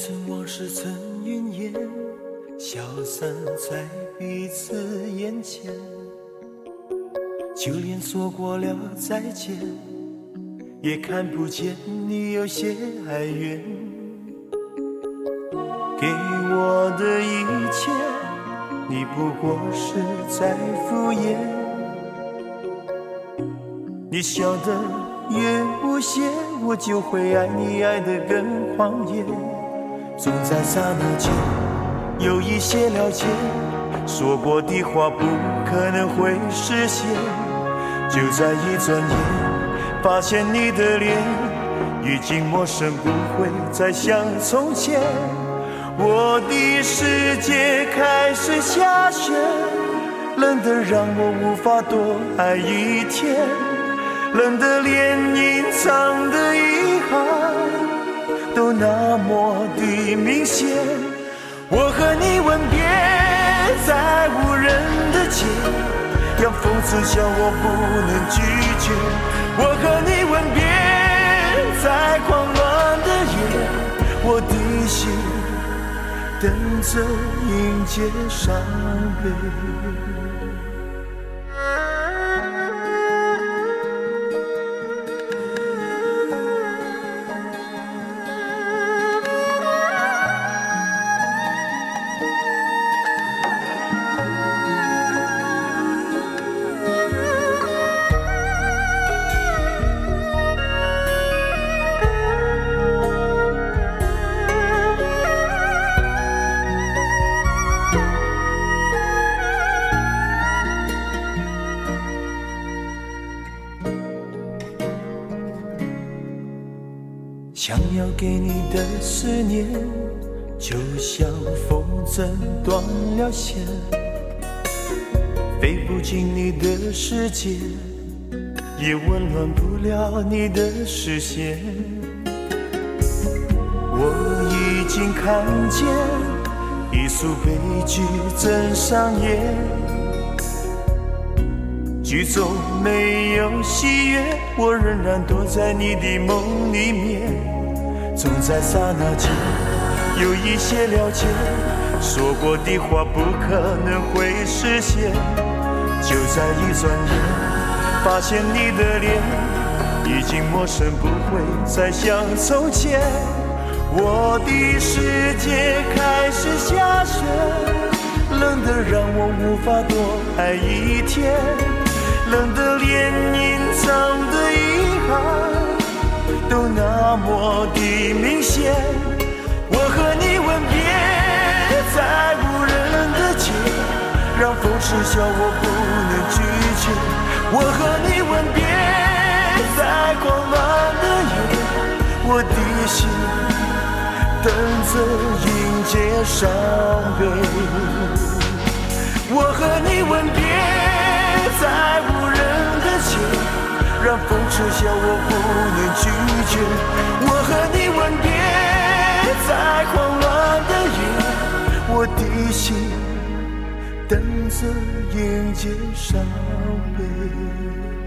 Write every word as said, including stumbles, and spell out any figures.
曾往事曾云烟，消散在彼此眼前。就连说过了再见，也看不见你有些哀怨。给我的一切，你不过是在敷衍。你笑得越无邪，我就会爱你爱得更狂野。总在刹那间有一些了解，说过的话不可能会实现。就在一转眼，发现你的脸已经陌生，不会再像从前。我的世界开始下雪，冷得让我无法多爱一天，冷得连隐藏的遗憾都那么的明显。我和你吻别在无人的街，让风痴笑我不能拒绝。我和你吻别在狂乱的夜，我的心等着迎接伤悲。想要给你的思念，就像风筝断了线，飞不进你的世界，也温暖不了你的视线。我已经看见一出悲剧正上演，剧中没有喜悦，我仍然躲在你的梦里面。总在刹那间有一些了解，说过的话不可能会实现。就在一转眼，发现你的脸已经陌生，不会再像从前。我的世界开始下雪，冷得让我无法多爱一天，冷得连隐藏的遗憾都那么的明显。我和你吻别在无人的街，让风痴笑我不能拒绝。我和你吻别在狂乱的夜，我的心等着迎接伤悲。我和你吻别在无人的街，让风痴笑我不能拒绝。我和你吻别在狂乱的夜，我的心等着迎接伤悲。